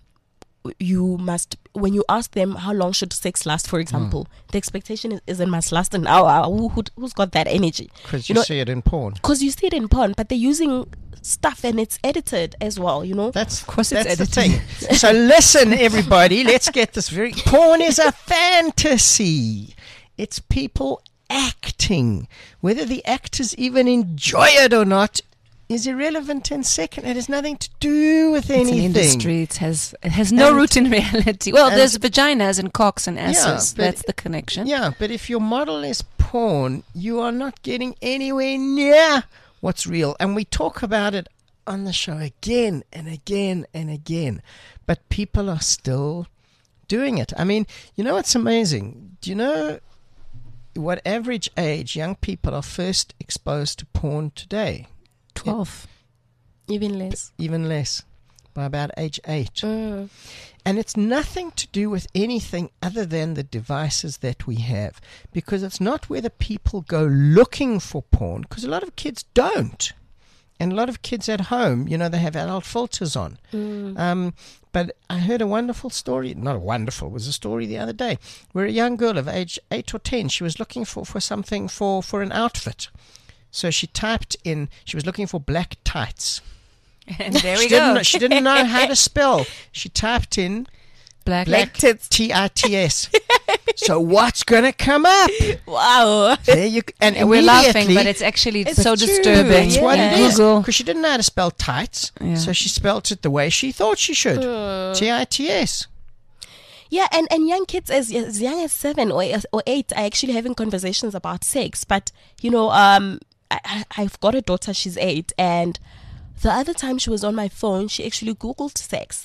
you must, when you ask them how long should sex last, for example, mm. the expectation is, is it must last an hour. Who, who, who's got that energy? Because you, you know, see it in porn. Because you see it in porn, but they're using stuff and it's edited as well, you know. That's, Of course it's that's the edited. thing. So listen, everybody, let's get this very... Porn is a fantasy. It's people acting. Whether the actors even enjoy it or not is irrelevant and second. It has nothing to do with It's anything. an industry. It has it has no And- root in reality. Well, and- there's vaginas and cocks and asses. but- That's the connection. Yeah, but if your model is porn, you are not getting anywhere near what's real. And we talk about it on the show again and again and again. But people are still doing it. I mean, you know what's amazing? Do you know what average age young people are first exposed to porn today? Twelve. Even less. Even less, by about age eight. Mm. And it's nothing to do with anything other than the devices that we have. Because it's not whether people go looking for porn, because a lot of kids don't. And a lot of kids at home, you know, they have adult filters on. Mm. Um, but I heard a wonderful story, not wonderful, it was a story the other day, where a young girl of age eight or ten, she was looking for, for something for, for an outfit. So she typed in, she was looking for black tights. And there we she go. Didn't know, she didn't know how to spell. She typed in Black. black tits. T I T S. So what's going to come up? Wow. There you c- and And we're laughing, immediately- but it's actually It's so true. disturbing. That's what Yeah. it is. Google. Because she didn't know how to spell tights, Yeah. so she spelled it the way she thought she should. T I T S. Yeah, and, and young kids as as young as seven or or eight are actually having conversations about sex. But you know, um, I, I- I've got a daughter. She's eight, and the other time she was on my phone, she actually Googled sex.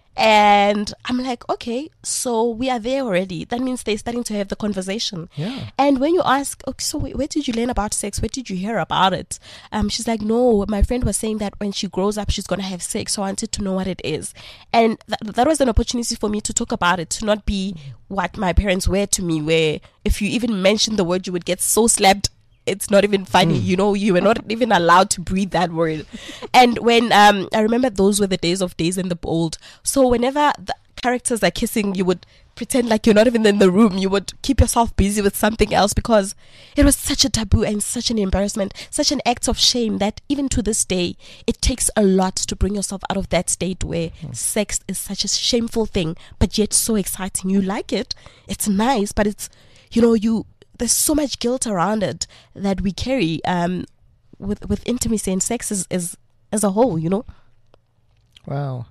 And I'm like, okay, so we are there already. That means they're starting to have the conversation. Yeah. And when you ask, okay, so wait, where did you learn about sex? Where did you hear about it? Um, she's like, no, my friend was saying that when she grows up, she's going to have sex. So I wanted to know what it is. And th- that was an opportunity for me to talk about it, to not be what my parents were to me, where if you even mention the word, you would get so slapped. It's not even funny, you know, you were not even allowed to breathe that word. And when, um, I remember those were the days of Days and the Bold. So whenever the characters are kissing, you would pretend like you're not even in the room. You would keep yourself busy with something else, because it was such a taboo and such an embarrassment, such an act of shame that even to this day, it takes a lot to bring yourself out of that state where sex is such a shameful thing, but yet so exciting. You like it. It's nice, but it's, you know, you, there's so much guilt around it that we carry um, with with intimacy and sex as, as as a whole, you know. Wow.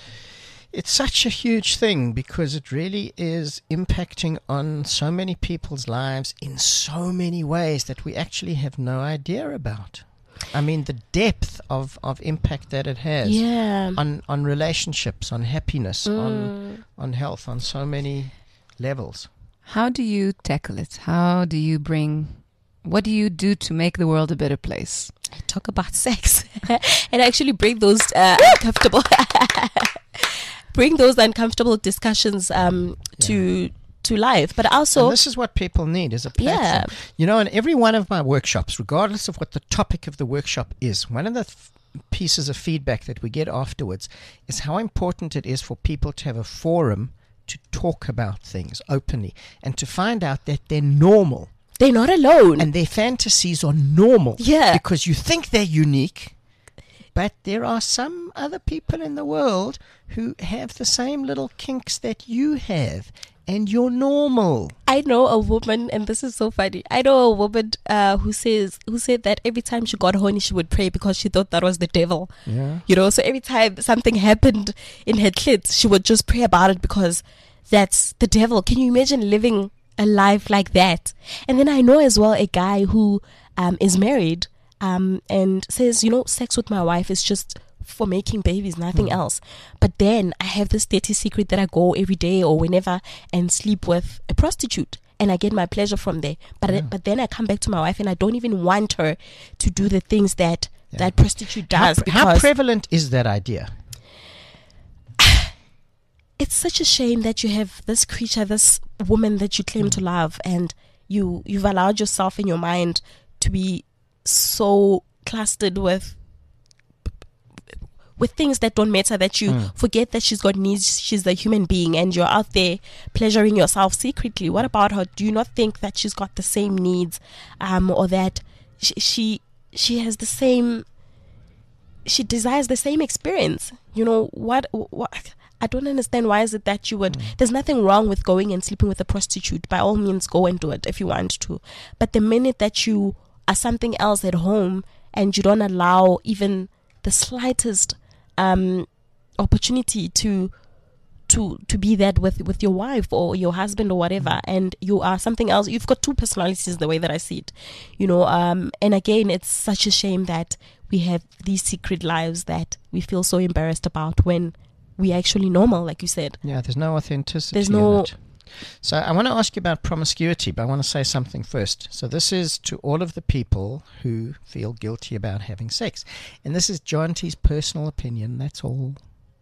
It's such a huge thing because it really is impacting on so many people's lives in so many ways that we actually have no idea about. I mean, the depth of, of impact that it has Yeah. on, on relationships, on happiness, on on health, on so many levels. How do you tackle it? How do you bring, what do you do to make the world a better place? I talk about sex and actually bring those uh, uncomfortable, bring those uncomfortable discussions um, Yeah. to to life. But also, And this is what people need, is a platform. Yeah. You know, in every one of my workshops, regardless of what the topic of the workshop is, one of the f- pieces of feedback that we get afterwards is how important it is for people to have a forum to talk about things openly and to find out that they're normal they're not alone. and their fantasies are normal. Yeah. Because you think they're unique, but there are some other people in the world who have the same little kinks that you have, and you're normal. I know a woman, and this is so funny. I know a woman uh, who says who said that every time she got horny, she would pray because she thought that was the devil. Yeah. You know, so every time something happened in her clit, she would just pray about it because that's the devil. Can you imagine living a life like that? And then I know as well a guy who um, is married um, and says, you know, sex with my wife is just for making babies, nothing Mm. else. But then I have this dirty secret that I go every day or whenever and sleep with a prostitute, and I get my pleasure from there. But I, but then I come back to my wife and I don't even want her to do the things that Yeah. that prostitute How, does. pre- how because prevalent is that idea? it's such a shame that you have this creature, this woman that you claim Mm. to love, and you you've allowed yourself in your mind to be so clustered with with things that don't matter, that you Mm. forget that she's got needs, she's a human being, and you're out there pleasuring yourself secretly. What about her? Do you not think that she's got the same needs, um, or that she she, she has the same, she desires the same experience? You know, what, what I don't understand. Why is it that you would, Mm. there's nothing wrong with going and sleeping with a prostitute. By all means, go and do it if you want to. But the minute that you are something else at home and you don't allow even the slightest um, opportunity to to to be that with with your wife or your husband or whatever, and you are something else, you've got two personalities, the way that I see it, you know. Um, and again, it's such a shame that we have these secret lives that we feel so embarrassed about when we actually normal, like you said. Yeah, there's no authenticity There's in no- it. So I want to ask you about promiscuity, but I want to say something first. So this is to all of the people who feel guilty about having sex. And this is John T's personal opinion, that's all.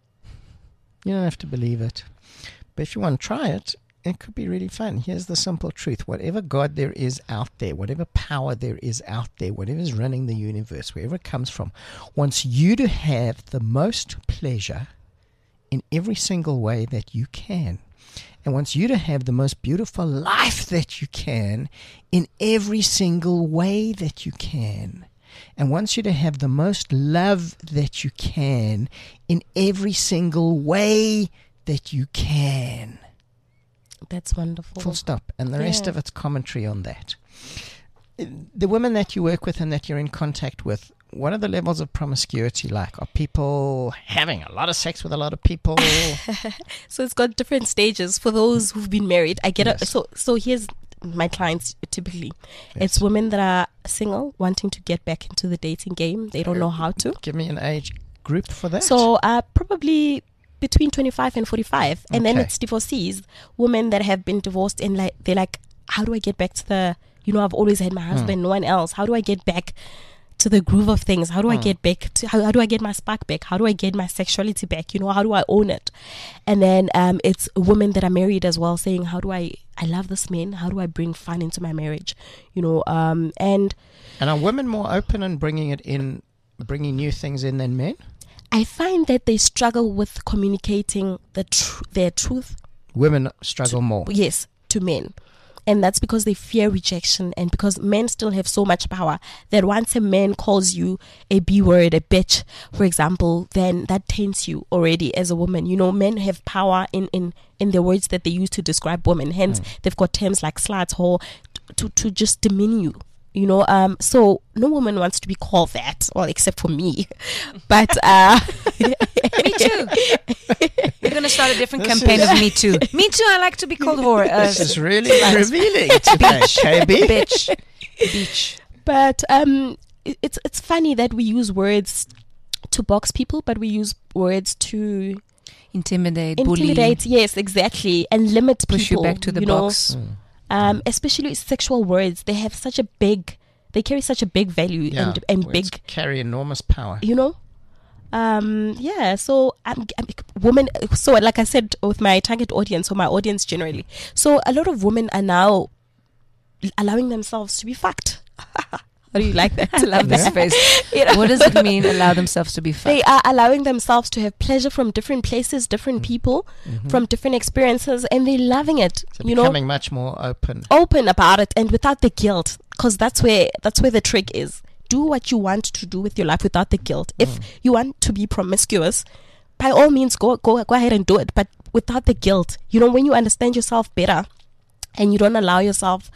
You don't have to believe it. But if you want to try it, it could be really fun. Here's the simple truth. Whatever God there is out there, whatever power there is out there, whatever is running the universe, wherever it comes from, wants you to have the most pleasure in every single way that you can, and wants you to have the most beautiful life that you can in every single way that you can, and wants you to have the most love that you can in every single way that you can. That's wonderful. Full stop. And the rest Yeah. of it's commentary on that. The women that you work with and that you're in contact with, what are the levels of promiscuity like? Are people having a lot of sex with a lot of people? So it's got different stages for those who've been married. I get Yes. a, so so here's my clients typically. Yes. It's women that are single, wanting to get back into the dating game. They don't know how to. Give me an age group for that. So uh, probably between twenty-five and forty-five, and then Okay. it's divorcees, women that have been divorced, and like they're like, how do I get back to the? You know, I've always had my husband, no one else. How do I get back to the groove of things? How do I get back to? How, how do I get my spark back? How do I get my sexuality back? You know, how do I own it? And then um, it's women that are married as well, saying, how do I? I love this man. How do I bring fun into my marriage? You know, um, and and are women more open and bringing it in, bringing new things in than men? I find that they struggle with communicating the tr- their truth. Women struggle more. Yes, to men. And that's because they fear rejection, and because men still have so much power that once a man calls you a B word, a bitch, for example, then that taints you already as a woman. You know, men have power in, in, in the words that they use to describe women. Hence, they've got terms like slut, whore, to, to just demean you. You know, um, so no woman wants to be called that, well, except for me. But uh, Me too. We're going to start a different This campaign is- of Me Too. Me Too, I like to be called whore. Uh, This is really revealing today, K B. bitch. Beach. But um, it, it's it's funny that we use words to box people, but we use words to Intimidate, intimidate, bully, yes, exactly, and limit push people. you back to the you know, box. Mm. Um, especially sexual words, they have such a big, they carry such a big value Yeah, and and words big, carry enormous power. you know. Um, yeah. So I'm, I'm women. So like I said, with my target audience or my audience generally, so a lot of women are now allowing themselves to be fucked. How do you like that? I love this Yeah. face. You know? What does it mean? Allow themselves to be They fucked. are allowing themselves to have pleasure from different places, different people, Mhm. from different experiences, and they're loving it. So you know, becoming much more open. open about it and without the guilt, because that's where that's where the trick is. Do what you want to do with your life without the guilt. If you want to be promiscuous, by all means, go go go ahead and do it, but without the guilt. You know, when you understand yourself better, and you don't allow yourself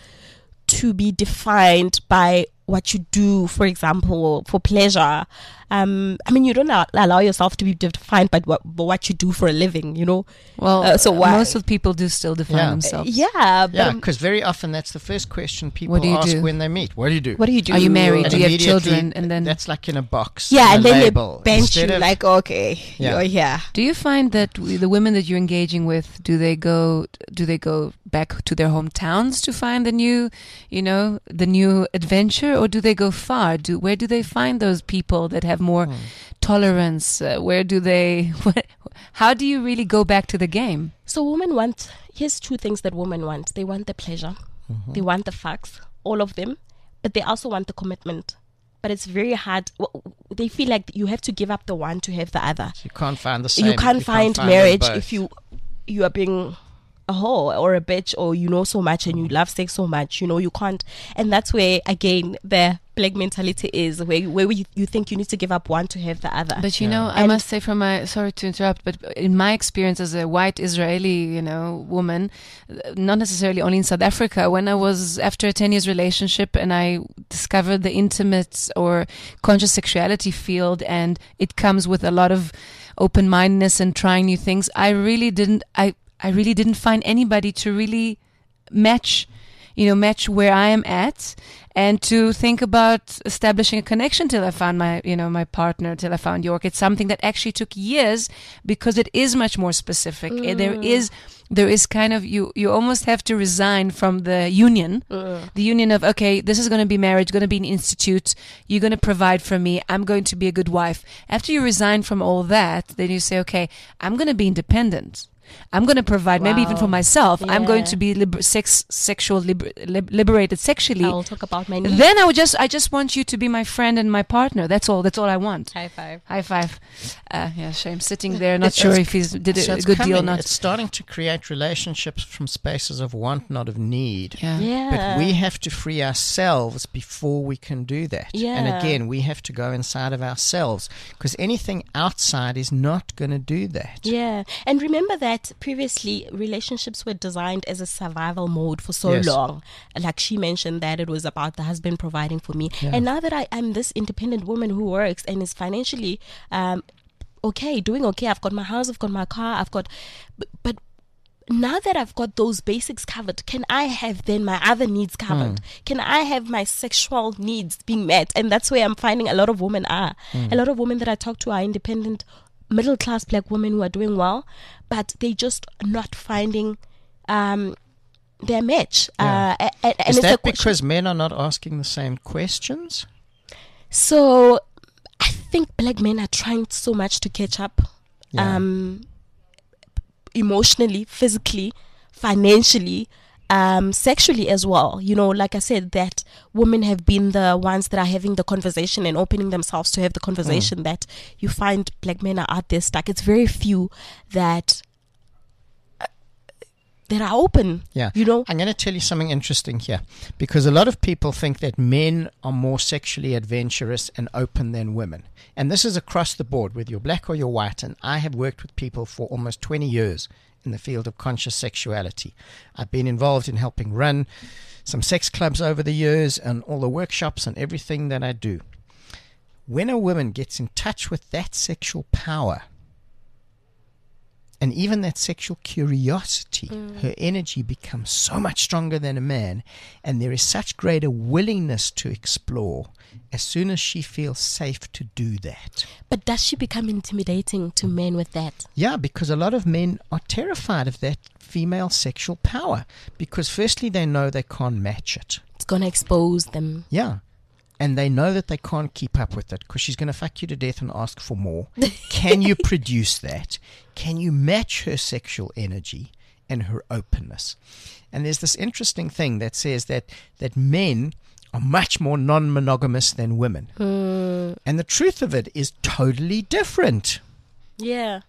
to be defined by what you do, for example, for pleasure. Um, I mean, you don't a- allow yourself to be defined by what, by what you do for a living, you know? Well, Uh, so why- most of people do still define Yeah. themselves. Yeah, but Yeah, um, because very often that's the first question people What do you ask do? when they meet. What do you do? what do you do? Are you married? And Do you have immediately, children? And then that's like in a box. Yeah, and a then label. they bench you Instead of- like, okay, Yeah. you're here. do you find that w- the women that you're engaging with, do they go do they go back to their hometowns to find the new, you know, the new adventure, or do they go far? Do where do they find those people that have more Hmm. tolerance? Uh, where do they? What, how do you really go back to the game? So women want, here's two things that women want. They want the pleasure. Mm-hmm. They want the facts, all of them. But they also want the commitment. But it's very hard. w- They feel like you have to give up the one to have the other. You can't find the same. You can't find them marriage both. if you you are being a whore or a bitch, or you know so much and you love sex so much. You know, you can't. And that's where, again, the black mentality is, where, where you, you think you need to give up one to have the other. But you know, I And- must say, from my sorry to interrupt, but in my experience as a white Israeli, you know, woman, uh, not necessarily only in South Africa, when I was after a ten years relationship and I discovered the intimate or conscious sexuality field, and it comes with a lot of open mindedness and trying new things, I really didn't. I I really didn't find anybody to really match, you know, match where I am at, and to think about establishing a connection till I found my, you know, my partner, till I found York. It's something that actually took years because it is much more specific. Uh, There is, there is kind of, you, you almost have to resign from the union, the union of, okay, this is going to be marriage, going to be an institute. You're going to provide for me. I'm going to be a good wife. After you resign from all that, then you say, okay, I'm going to be independent. I'm going to provide, maybe even Wow. for myself. I'm going Yeah. to be liber- sex, sexual, liber- lib- liberated sexually. I'll talk about my needs. Then I would just, I just want you to be my friend and my partner. That's all. That's all I want. High five. High five. Uh, yeah, shame. Sitting there, not It's- sure it's- if he's did So a it's good deal or coming. not. It's starting to create relationships from spaces of want, not of need. Yeah. Yeah. But we have to free ourselves before we can do that. And Yeah. again, we have to go inside of ourselves, because anything outside is not going to do that. Yeah. And remember that previously relationships were designed as a survival mode for so Yes. long. Like she mentioned that it was about the husband providing for me. Yeah. And now that I, I'm this independent woman who works and is financially um, okay, doing okay, I've got my house, I've got my car, I've got, but, but now that I've got those basics covered, can I have then my other needs covered? Can I have my sexual needs being met? And that's where I'm finding a lot of women are. A lot of women that I talk to are independent, middle class black women who are doing well, but they just not finding um, their match. Yeah. Uh, and, and Is it's a that question- because men are not asking the same questions? So I think black men are trying so much to catch up. Yeah. Um, emotionally, physically, financially, um, sexually as well. You know, like I said, that women have been the ones that are having the conversation and opening themselves to have the conversation Mm. that you find black men are out there stuck. It's very few that uh, that are open. Yeah. You know, I'm going to tell you something interesting here, because a lot of people think that men are more sexually adventurous and open than women. And this is across the board, whether you're black or you're white. And I have worked with people for almost twenty years in the field of conscious sexuality. I've been involved in helping run some sex clubs over the years and all the workshops and everything that I do. When a woman gets in touch with that sexual power, And even that sexual curiosity, Mm. her energy becomes so much stronger than a man, and there is such greater willingness to explore as soon as she feels safe to do that. But does she become intimidating to men with that? Yeah, because a lot of men are terrified of that female sexual power, because firstly they know they can't match it. It's going to expose them. Yeah. And they know that they can't keep up with it because she's going to fuck you to death and ask for more. Can you produce that? Can you match her sexual energy and her openness? And there's this interesting thing that says that, that men are much more non-monogamous than women. Mm. And the truth of it is totally different. Yeah.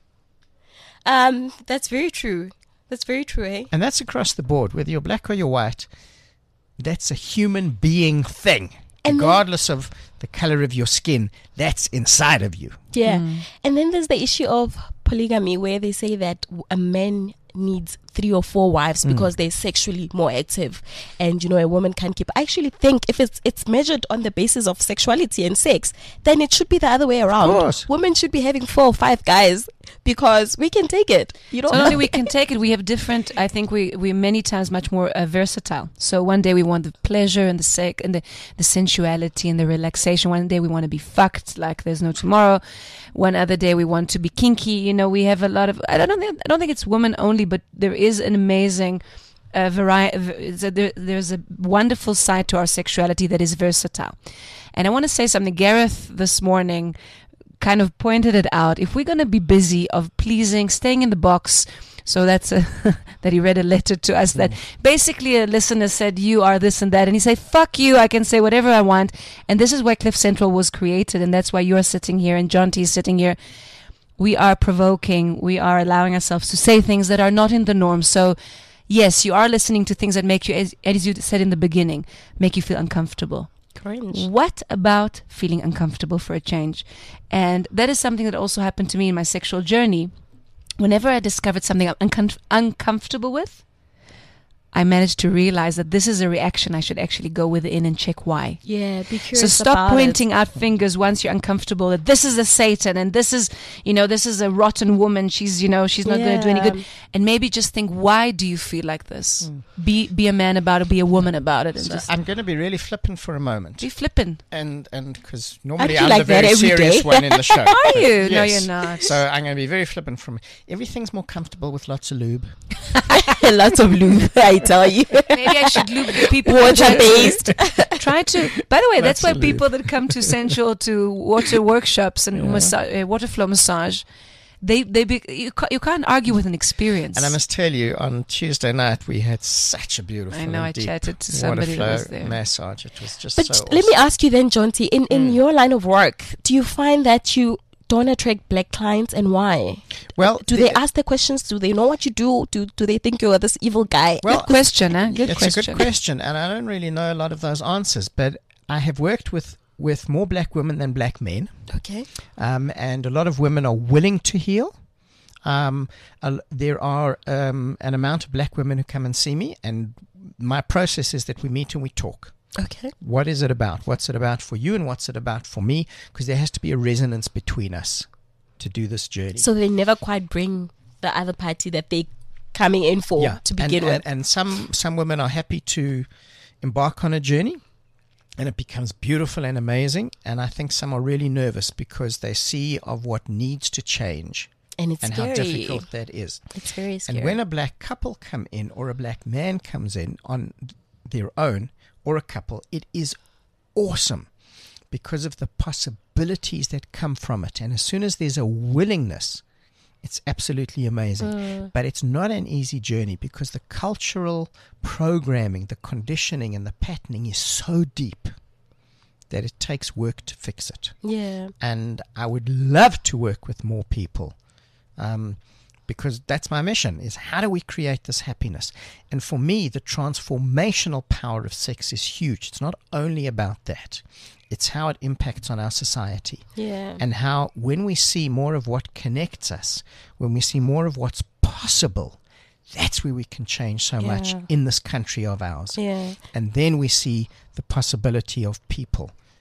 Um, that's very true. That's very true, eh? And that's across the board. Whether you're black or you're white, that's a human being thing. And then- Regardless of the color of your skin, that's inside of you. Yeah. And then there's the issue of polygamy, where they say that w- a man needs three or four wives because they're sexually more active, and you know a woman can keep. I actually think if it's it's measured on the basis of sexuality and sex, then it should be the other way around. course. Women should be having four or five guys because we can take it. You know, So not only we can take it, we have different. I think we we many times much more uh, versatile. So one day we want the pleasure and the sex and the, the sensuality and the relaxation. One day we want to be fucked like there's no tomorrow. One other day we want to be kinky. You know, we have a lot of. I don't think I don't think it's women only, but there is an amazing uh, variety. There, there's a wonderful side to our sexuality that is versatile. And I want to say something. Gareth this morning kind of pointed it out. If we're going to be busy of pleasing, staying in the box, so that's a, that he read a letter to us that basically a listener said, you are this and that. And he said, fuck you, I can say whatever I want. And this is why Cliff Central was created. And that's why you're sitting here and John T is sitting here. We are provoking. We are allowing ourselves to say things that are not in the norm. So yes, you are listening to things that make you, as, as you said in the beginning, make you feel uncomfortable. cringe. What about feeling uncomfortable for a change? And that is something that also happened to me in my sexual journey. Whenever I discovered something I'm uncom- uncomfortable with, I managed to realize that this is a reaction I should actually go within and check why. Yeah, be So curious. stop about pointing it. out fingers once you're uncomfortable that this is a Satan and this is, you know, this is a rotten woman. She's, you know, she's not going to do any Yeah. good. And maybe just think, why do you feel like this? Be be a man about it, be a woman about it, and So just I'm going to be really flippant for a moment. be flipping. And and because normally Aren't I'm you the like that very every serious day? one in the show. Are you? But No, yes. you're not. So I'm going to be very flippant from everything's more comfortable with lots of lube. Lots of lube, I tell you. Maybe I should loop the people. Water based. Try to. By the way, that's why Absolutely. people that come to Central to water workshops and Yeah. massa- uh, water flow massage, they they be, you, ca- you can't argue with an experience. And I must tell you, on Tuesday night we had such a beautiful I know, and I deep chatted to water somebody flow that was there. massage. It was just But so let me awesome. ask you then, John T, in, in Mm. your line of work, do you find that you don't attract black clients, and why? Well, Do the- they ask the questions? Do they know what you do? Do do they think you're this evil guy? Well, Good question, huh? Good it's question. a good question, and I don't really know a lot of those answers. But I have worked with, with more black women than black men, Okay. um, and a lot of women are willing to heal. Um, a- there are um, an amount of black women who come and see me, and my process is that we meet and we talk. Okay. What is it about? What's it about for you, and what's it about for me? Because there has to be a resonance between us to do this journey. So they never quite bring the other party that they coming in for to begin and, with. And, and some some women are happy to embark on a journey, and it becomes beautiful and amazing. And I think some are really nervous because they see of what needs to change And it's and scary. how difficult that is. It's very scary. And when a black couple come in, or a black man comes in on their own, or a couple, it is awesome because of the possibilities that come from it. And as soon as there's a willingness, it's absolutely amazing. Mm. But it's not an easy journey because the cultural programming, the conditioning, and the patterning is so deep that it takes work to fix it. Yeah. And I would love to work with more people, um, because that's my mission, is how do we create this happiness? And for me, the transformational power of sex is huge. It's not only about that. It's how it impacts on our society. Yeah. And how when we see more of what connects us, when we see more of what's possible, that's where we can change so much Yeah. in this country of ours. Yeah. And then we see the possibility of people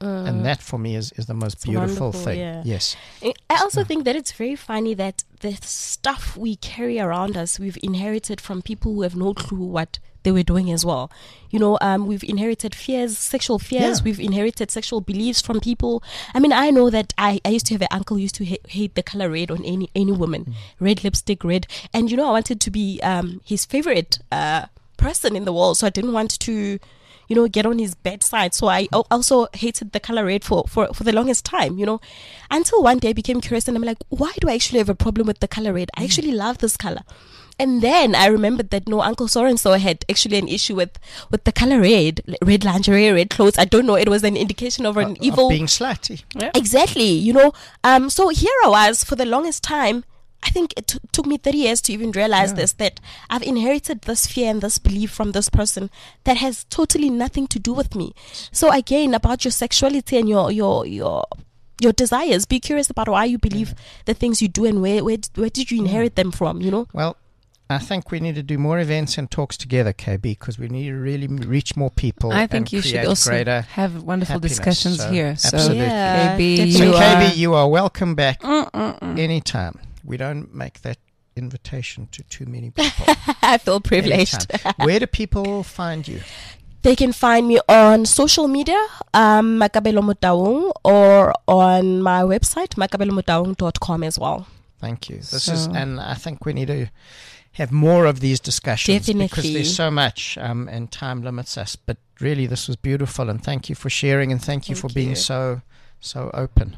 And that for me is, is the most beautiful wonderful, thing. yeah. Yes. I also think that it's very funny that the stuff we carry around us, we've inherited from people who have no clue what they were doing as well. You know, um, we've inherited fears, sexual fears. Yeah. We've inherited sexual beliefs from people. I mean, I know that I, I used to have an uncle who used to ha- hate the color red on any any woman, mm. red lipstick, red. And you know, I wanted to be um, his favorite uh, person in the world, so I didn't want to, you know, get on his bad side. So I o- also hated the color red for, for, for the longest time, you know, until one day I became curious and I'm like, why do I actually have a problem with the color red? I actually love this color. And then I remembered that no, Uncle so-and-so had actually an issue with, with the color red, red lingerie, red clothes. I don't know. It was an indication of an Of- evil... of being slutty. Yeah. Exactly, you know. Um, so here I was for the longest time. I think it t- took me thirty years to even realize Yeah. this, that I've inherited this fear and this belief from this person that has totally nothing to do with me. So again, about your sexuality and your your your your desires, be curious about why you believe Yeah. the things you do and where where, where did you inherit them from, you know? Well, I think we need to do more events and talks together, K B, because we need to really m- reach more people. I think and you should create also greater have wonderful happiness. discussions So, here. So, absolutely. Yeah, K B, definitely. So, you K B, are. you are welcome back Mm-mm-mm. anytime. We don't make that invitation to too many people. I feel privileged. Anytime. Where do people find you? They can find me on social media, um, Makabelo Motaung, or on my website, makabelo motaung dot com as well. Thank you. This is, So- and I think we need to have more of these discussions because Definitely. there's so much, um, and time limits us. But really, this was beautiful, and thank you for sharing, and thank you Thank for being you. so, so open.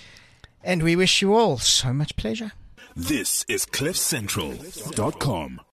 And we wish you all so much pleasure. This is cliff central dot com.